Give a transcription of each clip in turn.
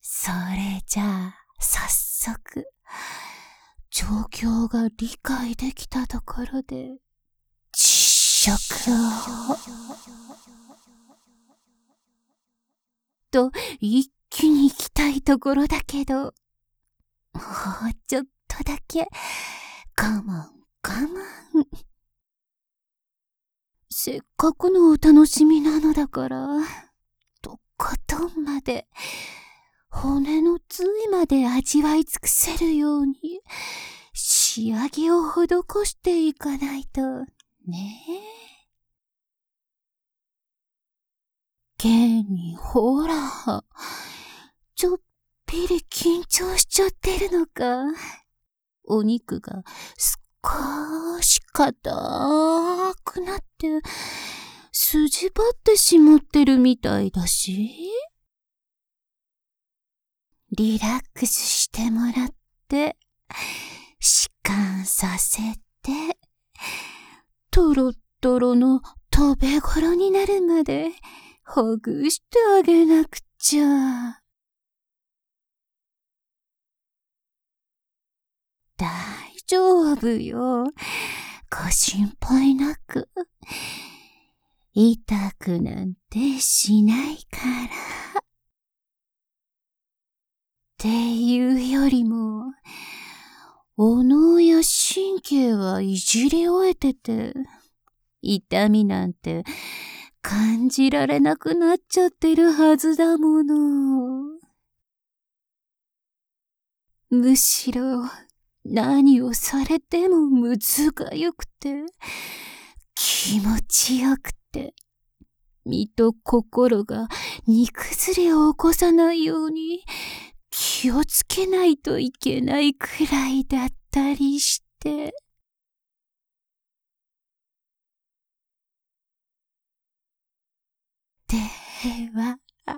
それじゃあ、早速、状況が理解できたところで、実食を。と、一気に行きたいところだけど、もうちょっとだけ、我慢。せっかくのお楽しみなのだから、とことんまで、骨の髄まで味わい尽くせるように、仕上げを施していかないと、ねえ。現にほら、ちょっぴり緊張しちゃってるのか。お肉が少し硬くなって、筋張ってしまってるみたいだし。リラックスしてもらって、弛緩させて、トロットロの食べ頃になるまでほぐしてあげなくちゃ。大丈夫よ。ご心配なく。痛くなんてしないから。っていうよりも、お脳や神経はいじり終えてて、痛みなんて感じられなくなっちゃってるはずだもの。むしろ、何をされてもむずがよくて、気持ちよくて、身と心が煮崩れを起こさないように気をつけないといけないくらいだったりして。では、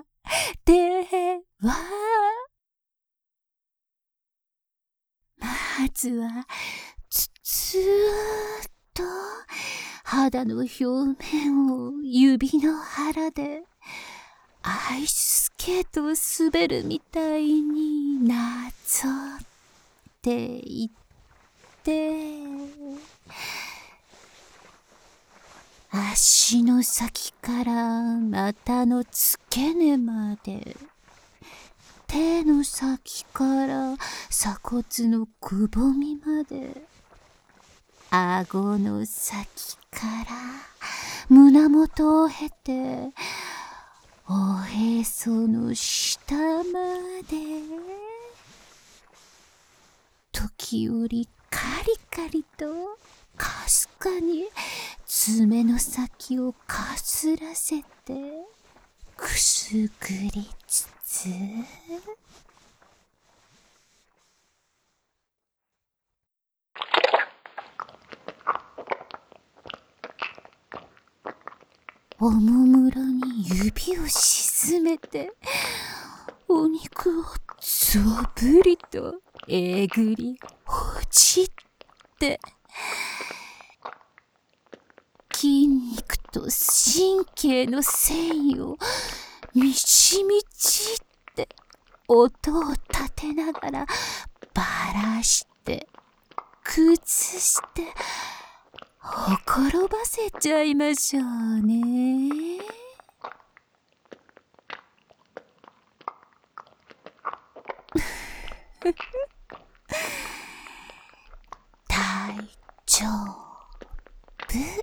まずは、つつーっと肌の表面を指の腹でアイススケートを滑るみたいになぞっていって、足の先から股の付け根まで、手の先から鎖骨のくぼみまで、顎の先から胸元を経て、おへその下まで、時折カリカリとかすかに爪の先をかすらせてくすぐりつつ、おもむろに指を沈めて、お肉をぞぶりとえぐりほじって、筋肉と神経の繊維をみちみちって音を立てながらばらして崩してほころばせちゃいましょうね。大丈夫。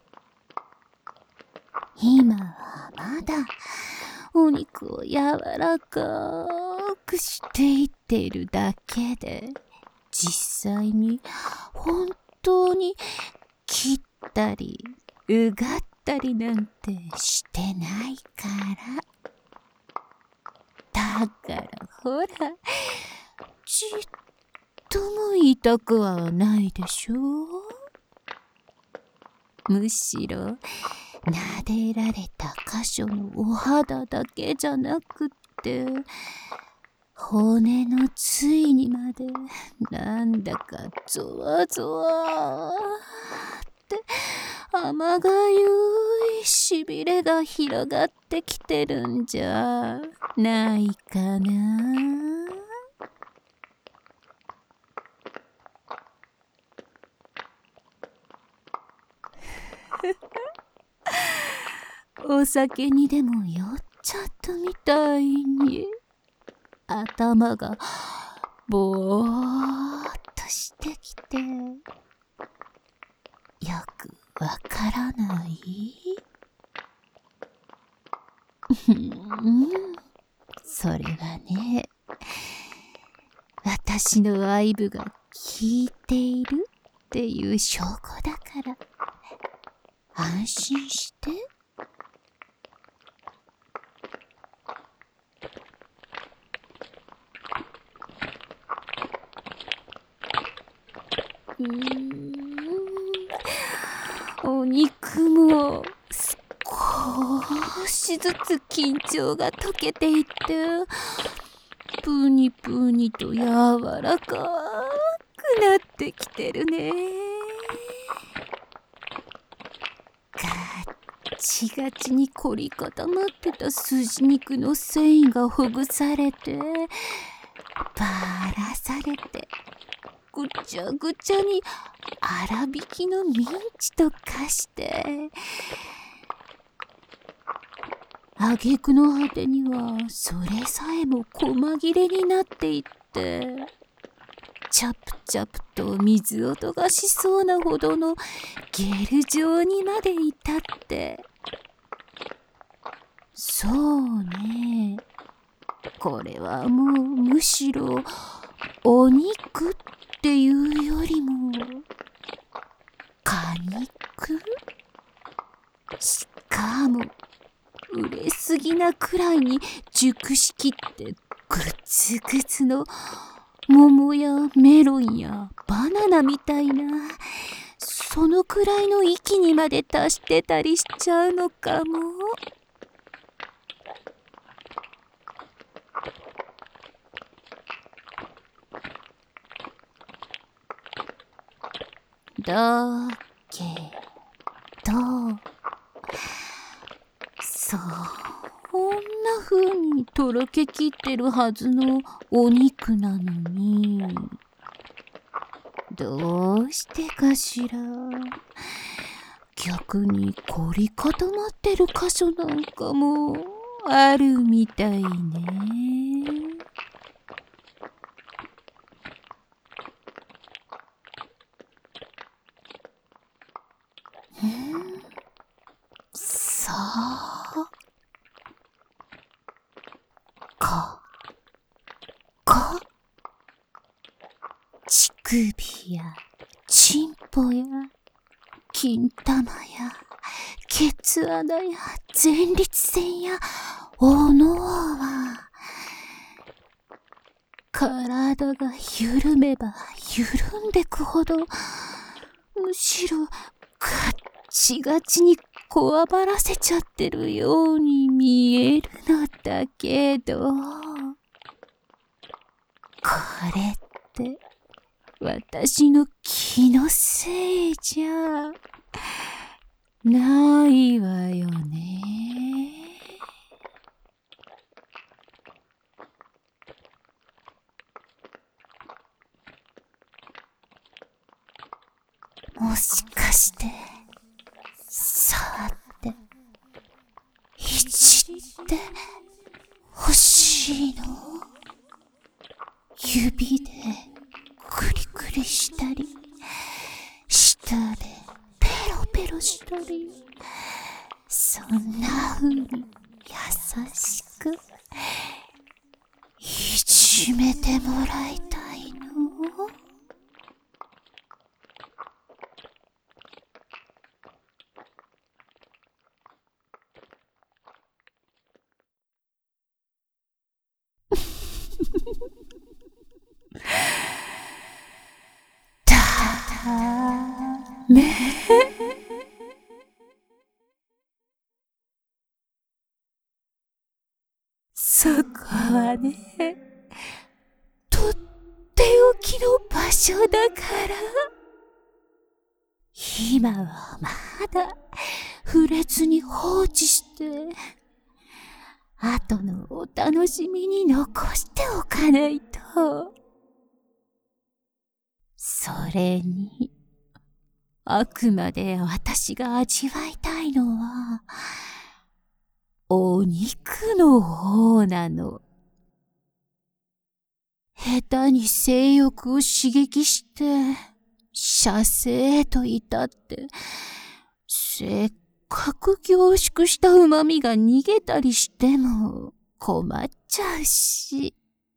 今はまだお肉を柔らかくしていっているだけで、実際に本当に切ったりうがったりなんてしてないから。だからほら、ちっとも痛くはないでしょう。むしろ撫でられた箇所のお肌だけじゃなくって、骨の髄にまでなんだかゾワゾワって甘がゆいしびれが広がってきてるんじゃないかな。お酒にでも酔っちゃったみたいに頭がぼーっとしてきてよくわからない。それはね、私の愛撫が効いているっていう証拠だから安心して。お肉も少しずつ緊張が解けていってプニプニと柔らかくなってきてるね。ガッチガチに凝り固まってた筋肉の繊維がほぐされてばらされてぐちゃぐちゃに粗挽きのミンチと化して挙句の果てにはそれさえも細切れになっていってチャプチャプと水音がしそうなほどのゲル状にまで至って、そうね、これはもうむしろお肉っていうよりも果肉？しかも売れすぎなくらいに熟しきってグツグツの桃やメロンやバナナみたいな、そのくらいの域にまで達してたりしちゃうのかも。だけどそんな風にとろけきってるはずのお肉なのにどうしてかしら逆に凝り固まってる箇所なんかもあるみたいね。そうこ乳首やチンポや金玉やケツ穴や前立腺やお脳は体が緩めば緩んでくほどむしろガッチガチにこわばらせちゃってるように見えるのだけど、これって私の気のせいじゃないわよね。もしかして触っていじって欲しいの？指でクリクリしたり舌でペロペロしたり、そんな風に優しくいじめてもらいたいの？ダメ。そこはね、とっておきの場所だから。 今はまだ触れずに放置して、後のお楽しみに残しておかないと。それに、あくまで私が味わいたいのは、お肉の方なの。下手に性欲を刺激して、射精と至って、せっかく凝縮した旨味が逃げたりしても困っちゃうし。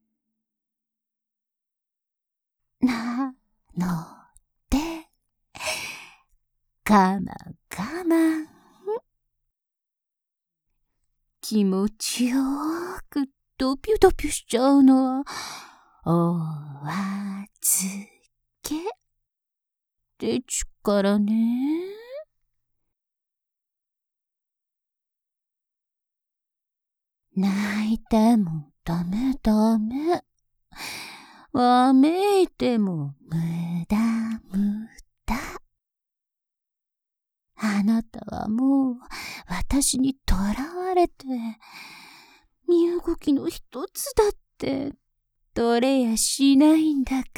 なので、我慢。気持ちよーくドピュドピュしちゃうのは、お預けでちゅからね。泣いてもダメ。わめいても無駄。あなたはもう私にとらわれて、身動きの一つだって取れやしないんだから。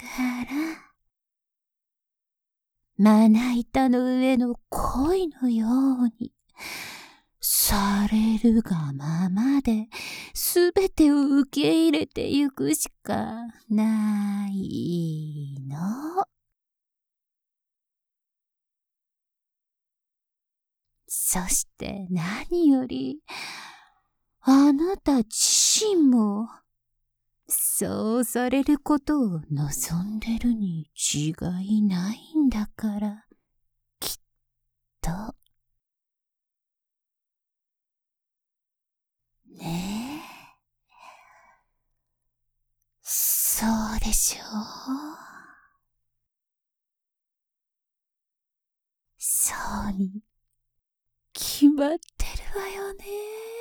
まな板の上の恋のように、されるがままで、すべてを受け入れてゆくしかないの。そして何より、あなた自身も、そうされることを望んでるに違いないんだから、きっと。ねえ。そうでしょう。そうに決まってるわよね。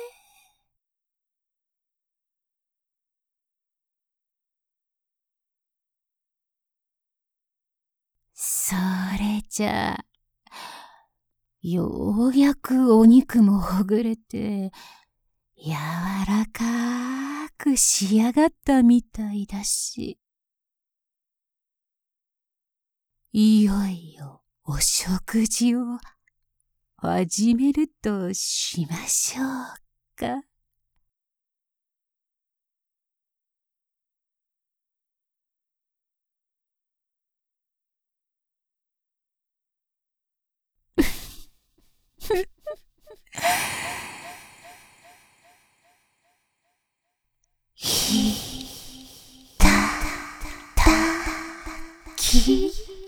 それじゃあ、ようやくお肉もほぐれて、柔らかく仕上がったみたいだし、いよいよお食事を始めるとしましょうか。ひたたき